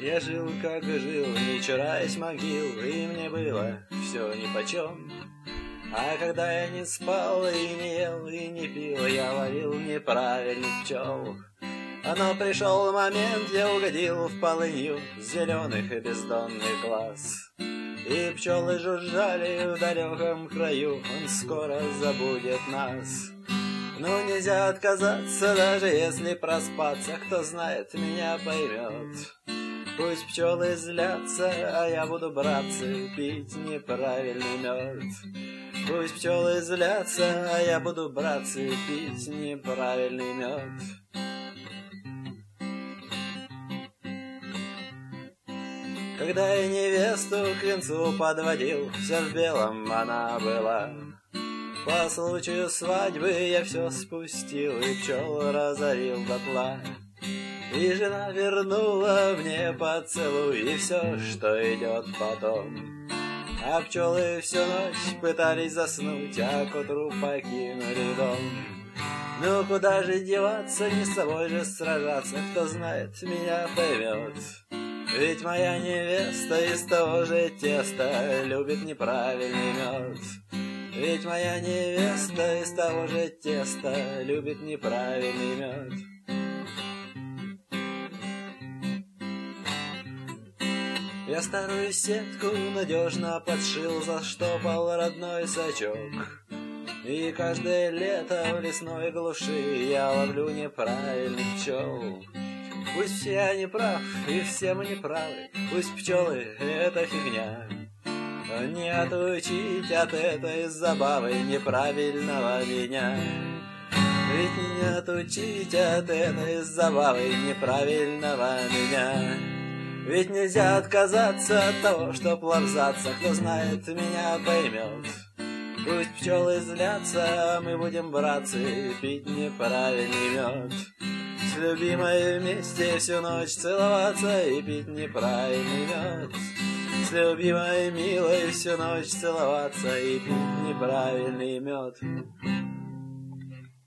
Я жил, как жил, не чураясь могил, и мне было все нипочем. А когда я не спал и не ел и не пил, я ловил неправильных пчел. Но пришел момент, я угодил в полынью зеленых и бездонных глаз. И пчелы жужжали в далеком краю, он скоро забудет нас. Но нельзя отказаться, даже если проспаться, кто знает, меня поймет. Пусть пчелы злятся, а я буду, братцы, пить неправильный мед. Пусть пчелы злятся, а я буду, братцы, пить неправильный мед. Когда я невесту к венцу подводил, вся в белом она была. По случаю свадьбы я все спустил и пчел разорил дотла. И жена вернула мне поцелуй и все, что идет потом. А пчелы всю ночь пытались заснуть, а к утру покинули дом. Ну куда же деваться, не с собой же сражаться, кто знает, меня поймет. Ведь моя невеста из того же теста любит неправильный мед. Ведь моя невеста из того же теста любит неправильный мед. Я старую сетку надежно подшил, заштопал родной сачок. И каждое лето в лесной глуши я ловлю неправильных пчел. Пусть все я не прав, и все мы не правы, пусть пчелы — это фигня. Не отучить от этой забавы неправильного меня. Ведь не отучить от этой забавы неправильного меня. Ведь нельзя отказаться от того, чтоб лобзаться, кто знает, меня поймет. Пусть пчелы злятся, а мы будем, братцы, пить неправильный мед. С любимой вместе всю ночь целоваться и пить неправильный мед. С любимой милой всю ночь целоваться и пить неправильный мед.